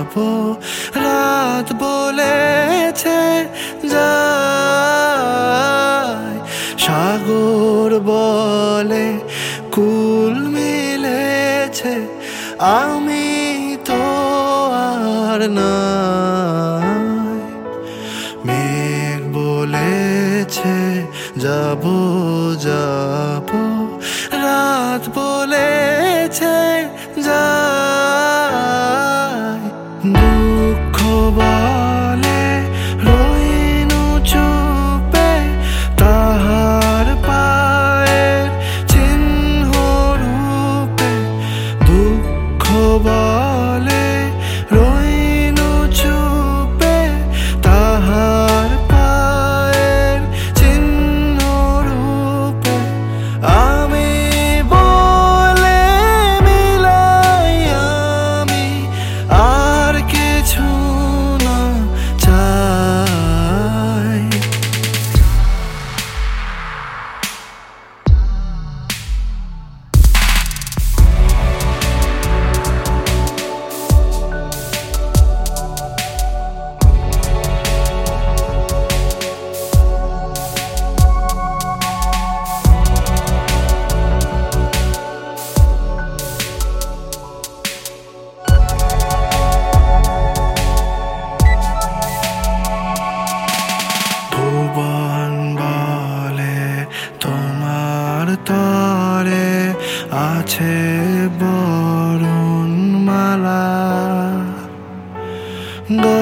যাব। রাত বলেছে যাই, সাগর বলে কুল মিলেছে, আমি তো আর নাই। মেঘ বলেছে যাব যাব, রাত বলেছে যাই। দুঃখ বলে রইনু চুপে, তাহার পায়ের চিহ্ন রূপে। দুঃখ বলে রইনু চুপে, তাহার পায়ের চিহ্ন রূপে। আমি বলে মিলাই, আমি আর কিছু না চাই। ভুবন বলে তোমার তরে আছে বরুণ মালা।